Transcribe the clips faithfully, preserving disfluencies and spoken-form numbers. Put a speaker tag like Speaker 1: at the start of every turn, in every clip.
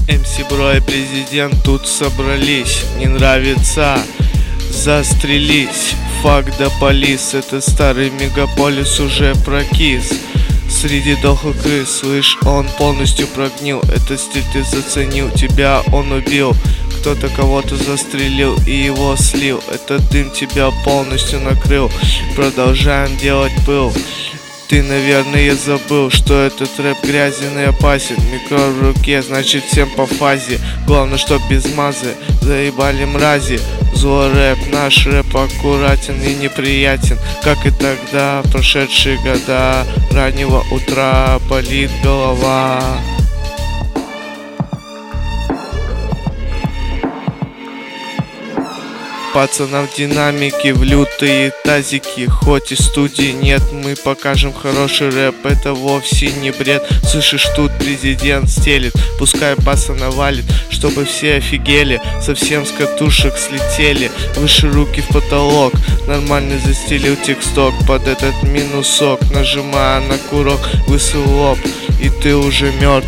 Speaker 1: эм си Бро и президент тут собрались. Не нравится? Застрелись. Факт да полис. Это старый мегаполис уже прокис. Среди дохлых крыс, слышь, он полностью прогнил. Этот стиль ты заценил, тебя он убил. Кто-то кого-то застрелил и его слил. Этот дым тебя полностью накрыл. Продолжаем делать пыл. Ты, наверное, забыл, что этот рэп грязен и опасен. Микро в руке, значит всем по фазе. Главное, чтоб без мазы, заебали мрази. Зло рэп, наш рэп аккуратен и неприятен. Как и тогда, прошедшие года. Раннего утра болит голова. Пацанам в динамике, в лютые тазики. Хоть и студии нет, мы покажем хороший рэп. Это вовсе не бред. Слышишь, тут президент стелит. Пускай баса навалит, чтобы все офигели. Совсем с катушек слетели. Выше руки в потолок. Нормально застелил тексток под этот минусок. Нажимая на курок, высыл лоб, и ты уже мертв.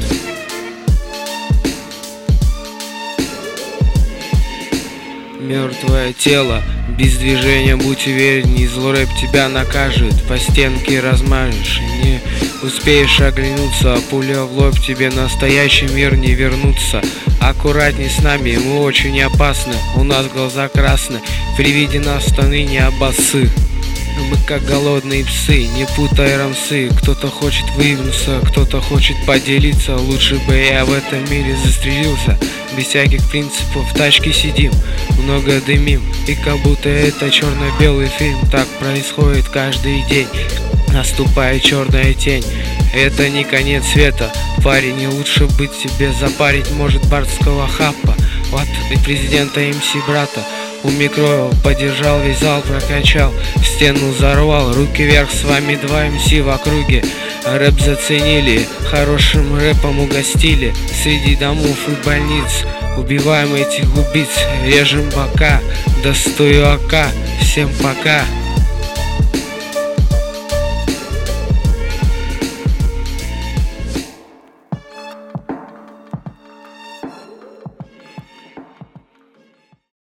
Speaker 2: Мертвое тело, без движения, будь уверен, и зло рэп тебя накажет. По стенке размажешь, не успеешь оглянуться, а пуля в лоб, тебе настоящий мир не вернуться. Аккуратней с нами, мы очень опасны, у нас глаза красны, при виде нас штаны не обосы. Мы как голодные псы, не путай рамсы. Кто-то хочет выигнуться, кто-то хочет поделиться. Лучше бы я в этом мире застрелился. Без всяких принципов в тачке сидим, много дымим. И как будто это черно-белый фильм. Так происходит каждый день. Наступает черная тень. Это не конец света. Парень, не лучше быть себе запарить может бардского хапа. Вот и президента эм си брата. У микро поддержал, весь зал прокачал, стену взорвал, руки вверх, с вами два эм си в округе. Рэп заценили, хорошим рэпом угостили. Среди домов и больниц убиваем этих убийц, режем бока, достаю АК. Всем пока.